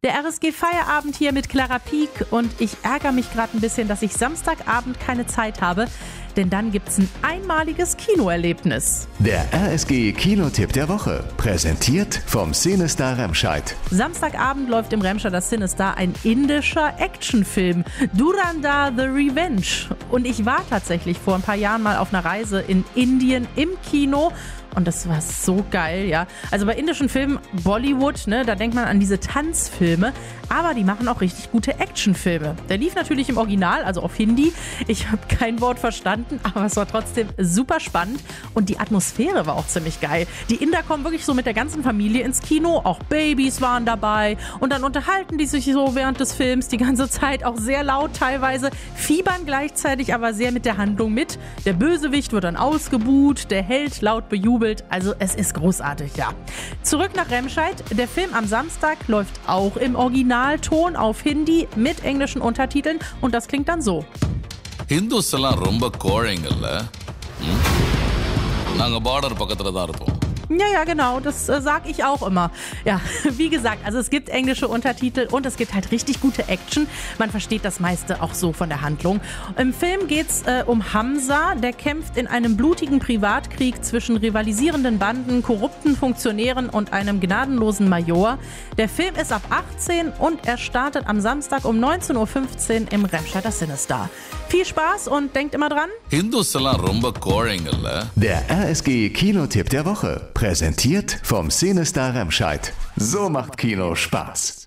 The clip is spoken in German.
Der RSG-Feierabend hier mit Clara Pieck und ich ärgere mich gerade ein bisschen, dass ich Samstagabend keine Zeit habe, denn dann gibt's ein einmaliges Kinoerlebnis. Der RSG-Kinotipp der Woche, präsentiert vom Cinestar Remscheid. Samstagabend läuft im Remscheider Cinestar ein indischer Actionfilm, Dhurandhar The Revenge. Und ich war tatsächlich vor ein paar Jahren mal auf einer Reise in Indien im Kino. Und das war so geil, ja. Also bei indischen Filmen, Bollywood, ne, da denkt man an diese Tanzfilme, aber die machen auch richtig gute Actionfilme. Der lief natürlich im Original, also auf Hindi. Ich habe kein Wort verstanden, aber es war trotzdem super spannend und die Atmosphäre war auch ziemlich geil. Die Inder kommen wirklich so mit der ganzen Familie ins Kino, auch Babys waren dabei und dann unterhalten die sich so während des Films die ganze Zeit, auch sehr laut teilweise, fiebern gleichzeitig aber sehr mit der Handlung mit. Der Bösewicht wird dann ausgebuht, der Held laut bejubelt. Also es ist großartig, ja. Zurück nach Remscheid. Der Film am Samstag läuft auch im Originalton auf Hindi mit englischen Untertiteln und das klingt dann so. Hindus எல்லாம் ரொம்ப கோழைங்கல்ல. நாங்க border பக்கத்துல தான் இருப்போம். Ja, genau, das sag ich auch immer. Ja, wie gesagt, also es gibt englische Untertitel und es gibt halt richtig gute Action. Man versteht das meiste auch so von der Handlung. Im Film geht's um Hamza, der kämpft in einem blutigen Privatkrieg zwischen rivalisierenden Banden, korrupten Funktionären und einem gnadenlosen Major. Der Film ist ab 18 und er startet am Samstag um 19:15 Uhr im Remscheider Cinestar. Viel Spaß und denkt immer dran. Hindus எல்லாம் ரொம்ப கோழைங்கல்ல. Der RSG-Kinotipp der Woche, präsentiert vom Cinestar Remscheid. So macht Kino Spaß.